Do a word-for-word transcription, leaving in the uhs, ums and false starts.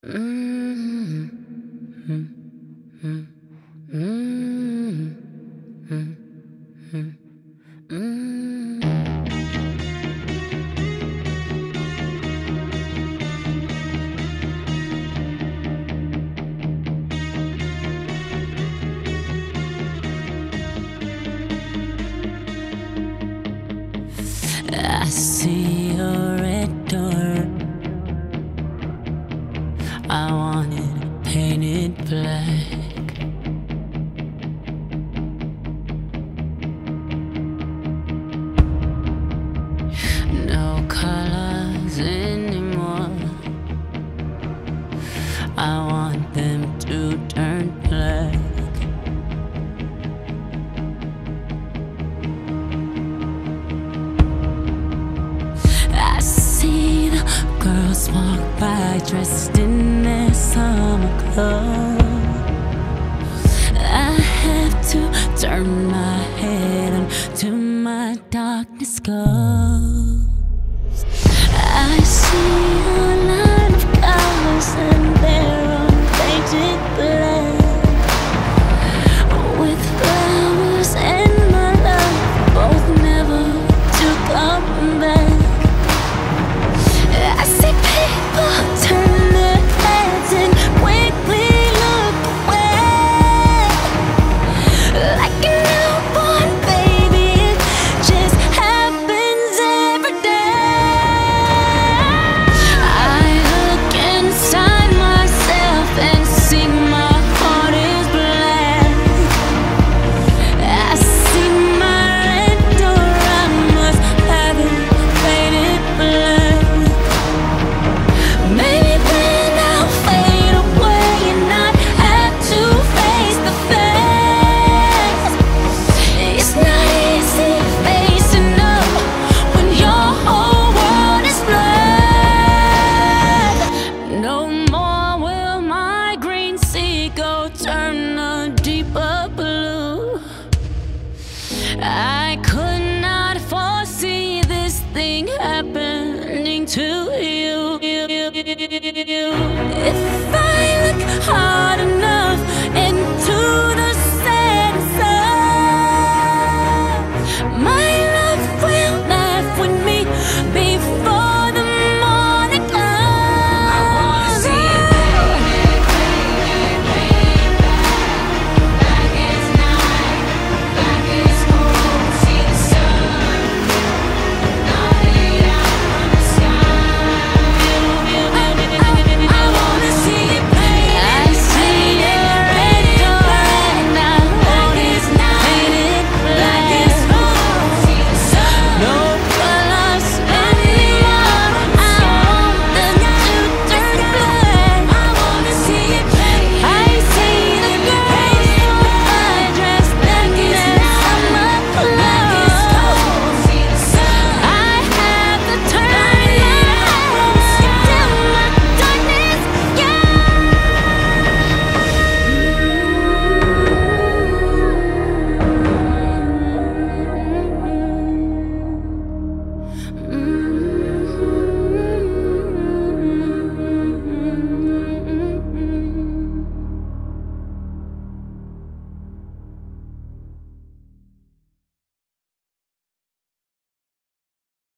Mm-hmm. Mm-hmm. Mm-hmm. Mm-hmm. I see your red door. I want it painted black. No colors anymore. I want them to turn black. I see the girls walk by dressed in their summer clothes. I have to turn my head until my darkness goes.